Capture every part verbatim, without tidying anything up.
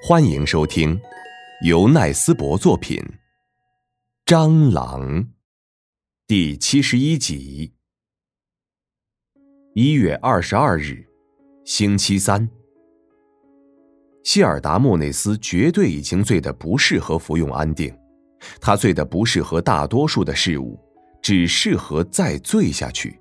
欢迎收听由奈斯伯作品《蟑螂》第七十一集。一月二十二日，星期三。希尔达莫内斯绝对已经醉得不适合服用安定，他醉得不适合大多数的事物，只适合再醉下去。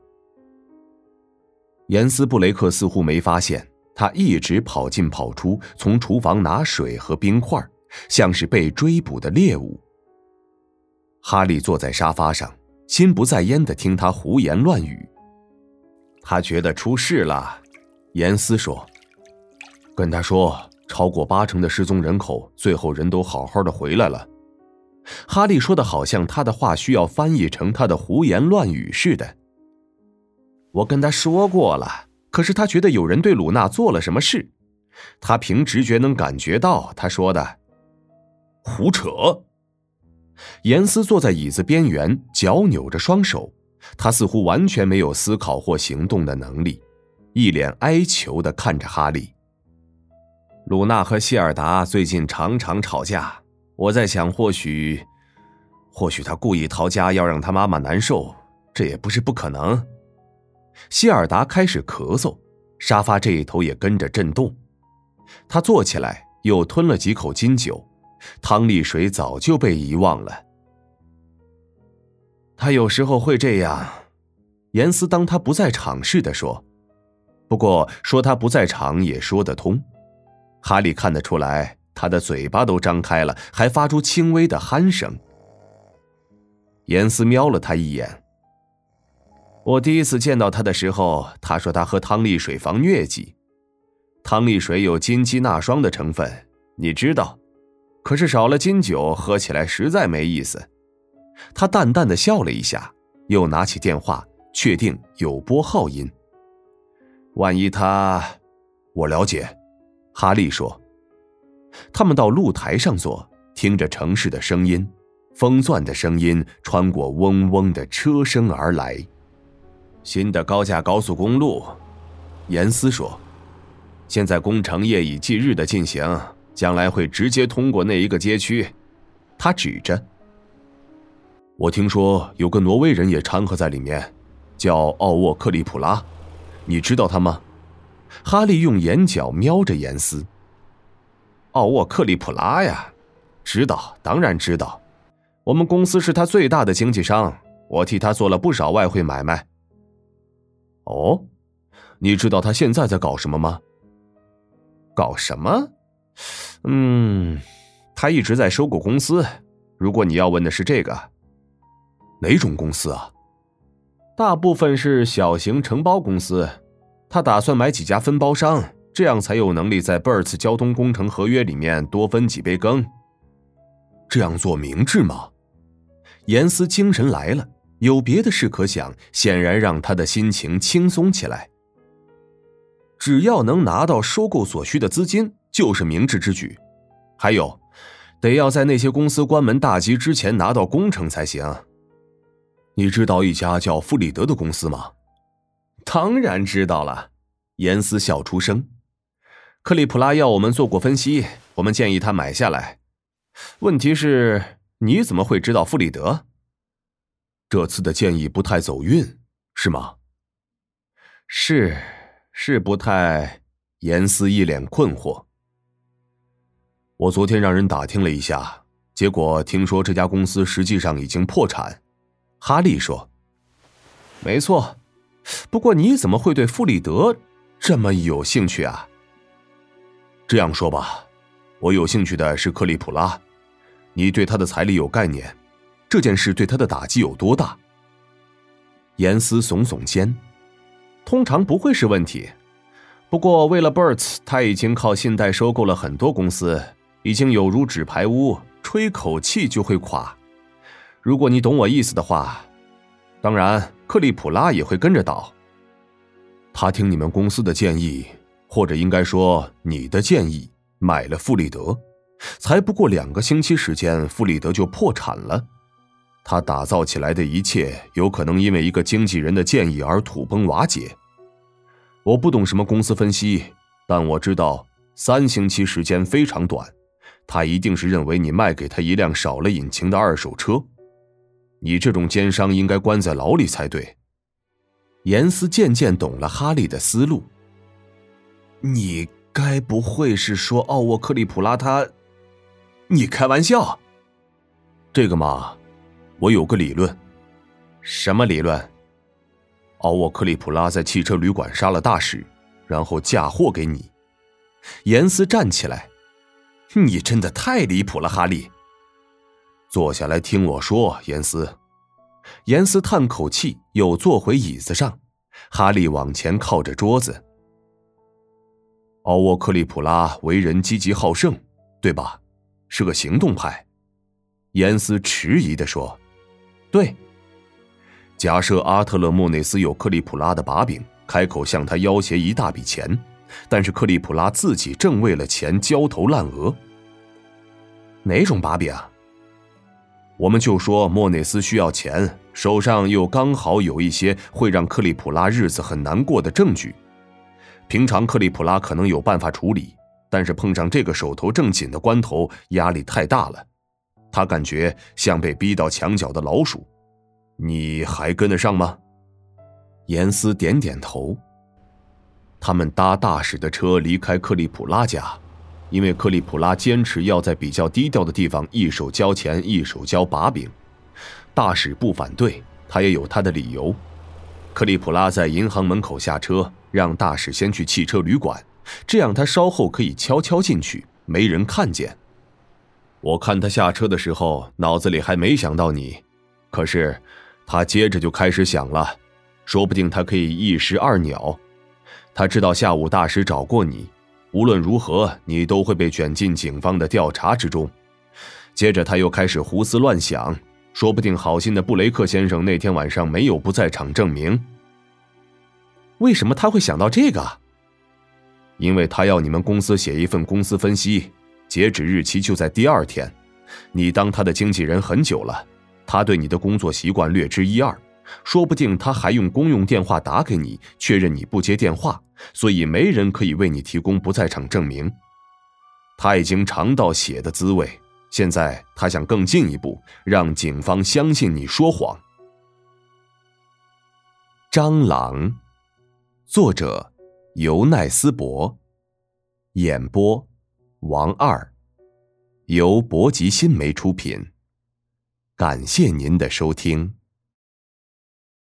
严斯布雷克似乎没发现，他一直跑进跑出，从厨房拿水和冰块，像是被追捕的猎物。哈利坐在沙发上，心不在焉地听他胡言乱语。他觉得出事了，严斯说，跟他说超过八成的失踪人口最后人都好好的回来了。哈利说的好像他的话需要翻译成他的胡言乱语似的。我跟他说过了，可是他觉得有人对鲁娜做了什么事，他凭直觉能感觉到他说的。胡扯！严斯坐在椅子边缘，脚扭着双手，他似乎完全没有思考或行动的能力，一脸哀求地看着哈利。鲁娜和希尔达最近常常吵架，我在想或许或许他故意逃家要让他妈妈难受，这也不是不可能。希尔达开始咳嗽，沙发这一头也跟着震动。他坐起来，又吞了几口金酒，汤力水早就被遗忘了。他有时候会这样，严斯当他不在场似的说。不过说他不在场也说得通。哈利看得出来，他的嘴巴都张开了，还发出轻微的鼾声。严斯瞄了他一眼。我第一次见到他的时候，他说他喝汤力水防疟疾。汤力水有金鸡纳霜的成分，你知道，可是少了金酒，喝起来实在没意思。他淡淡的笑了一下，又拿起电话，确定有拨号音。万一他……我了解，哈利说。他们到露台上坐，听着城市的声音，风钻的声音穿过嗡嗡的车声而来。新的高架高速公路，严斯说，现在工程夜以继日的进行，将来会直接通过那一个街区。他指着。我听说有个挪威人也掺和在里面，叫奥沃克利普拉，你知道他吗？哈利用眼角瞄着严斯。奥沃克利普拉呀，知道，当然知道，我们公司是他最大的经纪商，我替他做了不少外汇买卖。哦，你知道他现在在搞什么吗？搞什么？嗯，他一直在收购公司，如果你要问的是这个。哪种公司啊？大部分是小型承包公司，他打算买几家分包商，这样才有能力在 B E R T 交通工程合约里面多分几杯羹。这样做明智吗？严斯精神来了，有别的事可想，显然让他的心情轻松起来。只要能拿到收购所需的资金，就是明智之举。还有，得要在那些公司关门大吉之前拿到工程才行。你知道一家叫弗里德的公司吗？当然知道了，严斯笑出声。克利普拉要我们做过分析，我们建议他买下来。问题是，你怎么会知道弗里德？这次的建议不太走运，是吗？是，是不太……严斯一脸困惑。我昨天让人打听了一下，结果听说这家公司实际上已经破产。哈利说。没错，不过你怎么会对弗里德这么有兴趣啊？这样说吧，我有兴趣的是克利普拉，你对他的财力有概念，这件事对他的打击有多大？严斯耸耸肩，通常不会是问题。不过为了 B E R T， 他已经靠信贷收购了很多公司，已经有如纸牌屋，吹口气就会垮。如果你懂我意思的话，当然克利普拉也会跟着倒。他听你们公司的建议，或者应该说你的建议，买了弗里德，才不过两个星期时间，弗里德就破产了。他打造起来的一切有可能因为一个经纪人的建议而土崩瓦解。我不懂什么公司分析，但我知道三星期时间非常短，他一定是认为你卖给他一辆少了引擎的二手车。你这种奸商应该关在牢里才对。严斯渐渐懂了哈利的思路。你该不会是说奥沃克利普拉他……你开玩笑？这个嘛，我有个理论。什么理论？奥沃克利普拉在汽车旅馆杀了大使，然后嫁祸给你。严斯站起来，你真的太离谱了，哈利。坐下来听我说，严斯。严斯叹口气，又坐回椅子上。哈利往前靠着桌子。奥沃克利普拉为人积极好胜，对吧？是个行动派。严斯迟疑地说，对。假设阿特勒莫内斯有克利普拉的把柄，开口向他要挟一大笔钱，但是克利普拉自己正为了钱焦头烂额。哪种把柄啊？我们就说莫内斯需要钱，手上又刚好有一些会让克利普拉日子很难过的证据。平常克利普拉可能有办法处理，但是碰上这个手头正紧的关头，压力太大了。他感觉像被逼到墙角的老鼠。你还跟得上吗？严斯点点头。他们搭大使的车离开克利普拉家，因为克利普拉坚持要在比较低调的地方一手交钱一手交把柄。大使不反对，他也有他的理由。克利普拉在银行门口下车，让大使先去汽车旅馆，这样他稍后可以悄悄进去，没人看见。我看他下车的时候，脑子里还没想到你，可是他接着就开始想了，说不定他可以一石二鸟。他知道下午大使找过你，无论如何你都会被卷进警方的调查之中。接着他又开始胡思乱想，说不定好心的布雷克先生那天晚上没有不在场证明。为什么他会想到这个？因为他要你们公司写一份公司分析，截止日期就在第二天。你当他的经纪人很久了，他对你的工作习惯略知一二，说不定他还用公用电话打给你，确认你不接电话，所以没人可以为你提供不在场证明。他已经尝到血的滋味，现在他想更进一步，让警方相信你说谎。蟑螂，作者尤奈斯伯，演播王二，由博吉新媒出品。感谢您的收听。